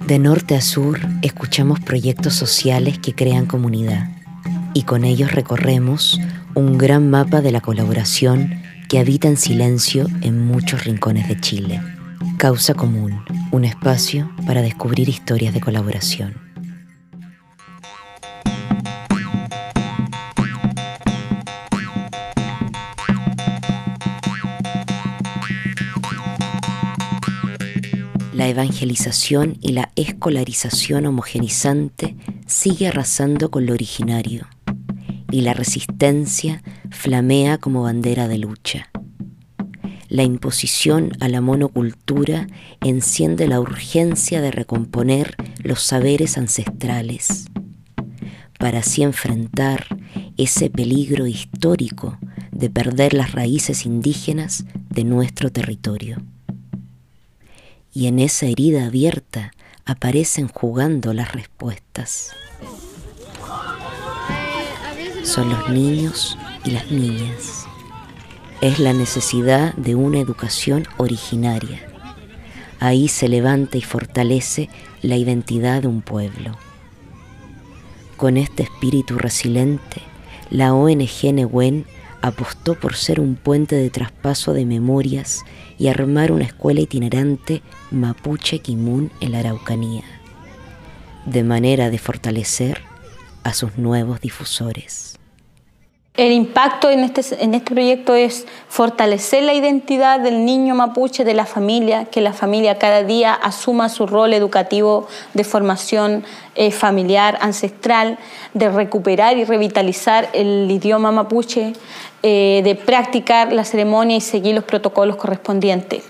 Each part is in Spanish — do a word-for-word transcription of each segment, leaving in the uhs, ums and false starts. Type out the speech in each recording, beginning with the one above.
De norte a sur, escuchamos proyectos sociales que crean comunidad y con ellos recorremos un gran mapa de la colaboración que habita en silencio en muchos rincones de Chile. Causa Común, un espacio para descubrir historias de colaboración. La evangelización y la escolarización homogenizante sigue arrasando con lo originario, y la resistencia flamea como bandera de lucha. La imposición a la monocultura enciende la urgencia de recomponer los saberes ancestrales, para así enfrentar ese peligro histórico de perder las raíces indígenas de nuestro territorio. Y en esa herida abierta aparecen jugando las respuestas. Son los niños y las niñas. Es la necesidad de una educación originaria. Ahí se levanta y fortalece la identidad de un pueblo. Con este espíritu resiliente, la O N G Nehuen apostó por ser un puente de traspaso de memorias y armar una escuela itinerante Mapuche Kimun en la Araucanía, de manera de fortalecer a sus nuevos difusores. El impacto en este, en este proyecto es fortalecer la identidad del niño mapuche, de la familia, que la familia cada día asuma su rol educativo de formación eh, familiar, ancestral, de recuperar y revitalizar el idioma mapuche, eh, de practicar la ceremonia y seguir los protocolos correspondientes.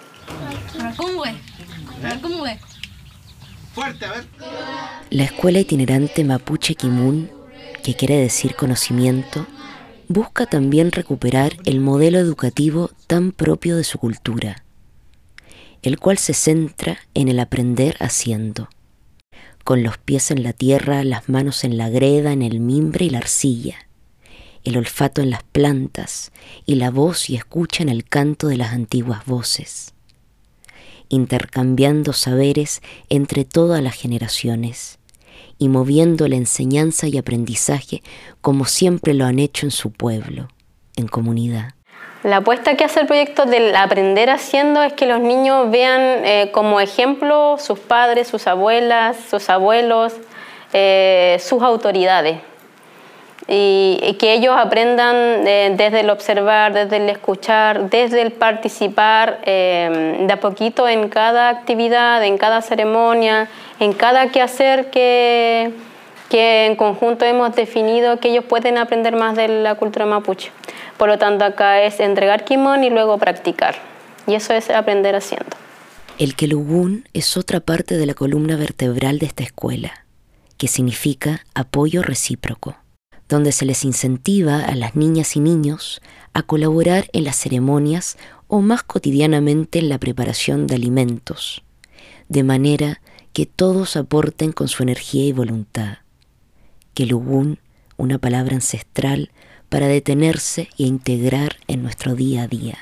La escuela itinerante Mapuche Kimun, que quiere decir conocimiento, busca también recuperar el modelo educativo tan propio de su cultura, el cual se centra en el aprender haciendo, con los pies en la tierra, las manos en la greda, en el mimbre y la arcilla, el olfato en las plantas y la voz y escucha en el canto de las antiguas voces, intercambiando saberes entre todas las generaciones y moviendo la enseñanza y aprendizaje como siempre lo han hecho en su pueblo, en comunidad. La apuesta que hace el proyecto del aprender haciendo es que los niños vean eh, como ejemplo sus padres, sus abuelas, sus abuelos, eh, sus autoridades. Y, y que ellos aprendan eh, desde el observar, desde el escuchar, desde el participar eh, de a poquito en cada actividad, en cada ceremonia, en cada quehacer que, que en conjunto hemos definido que ellos pueden aprender más de la cultura mapuche. Por lo tanto, acá es entregar kimón y luego practicar. Y eso es aprender haciendo. El Quelugún es otra parte de la columna vertebral de esta escuela, que significa apoyo recíproco, donde se les incentiva a las niñas y niños a colaborar en las ceremonias o más cotidianamente en la preparación de alimentos, de manera que todos aporten con su energía y voluntad. Quelugún, una palabra ancestral para detenerse e integrar en nuestro día a día.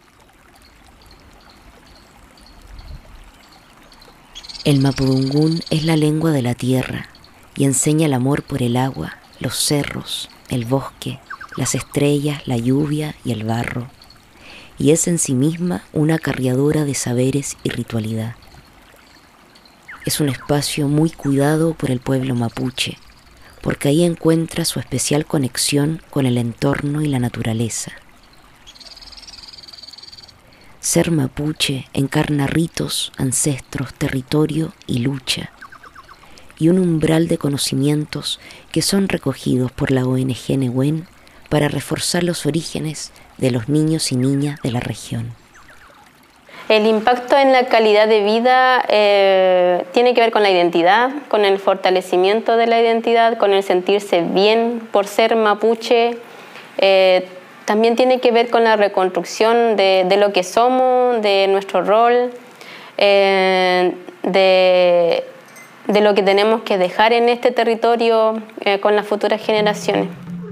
El mapudungún es la lengua de la tierra y enseña el amor por el agua, los cerros, el bosque, las estrellas, la lluvia y el barro, y es en sí misma una acarreadora de saberes y ritualidad. Es un espacio muy cuidado por el pueblo mapuche, porque ahí encuentra su especial conexión con el entorno y la naturaleza. Ser mapuche encarna ritos, ancestros, territorio y lucha, y un umbral de conocimientos que son recogidos por la O N G Nehuen para reforzar los orígenes de los niños y niñas de la región. El impacto en la calidad de vida eh, tiene que ver con la identidad, con el fortalecimiento de la identidad, con el sentirse bien por ser mapuche. Eh, también tiene que ver con la reconstrucción de, de lo que somos, de nuestro rol, eh, de... de lo que tenemos que dejar en este territorio eh, con las futuras generaciones.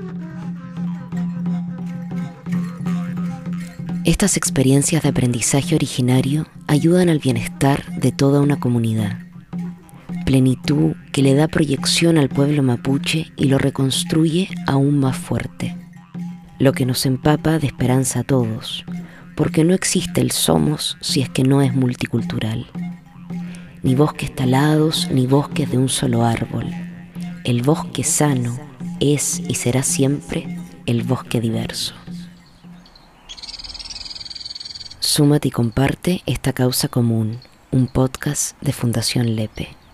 Estas experiencias de aprendizaje originario ayudan al bienestar de toda una comunidad. plenitud que le da proyección al pueblo mapuche y lo reconstruye aún más fuerte, lo que nos empapa de esperanza a todos, porque no existe el somos si es que no es multicultural. Ni bosques talados, ni bosques de un solo árbol. El bosque sano es y será siempre el bosque diverso. Súmate y comparte esta causa común, un podcast de Fundación Lepe.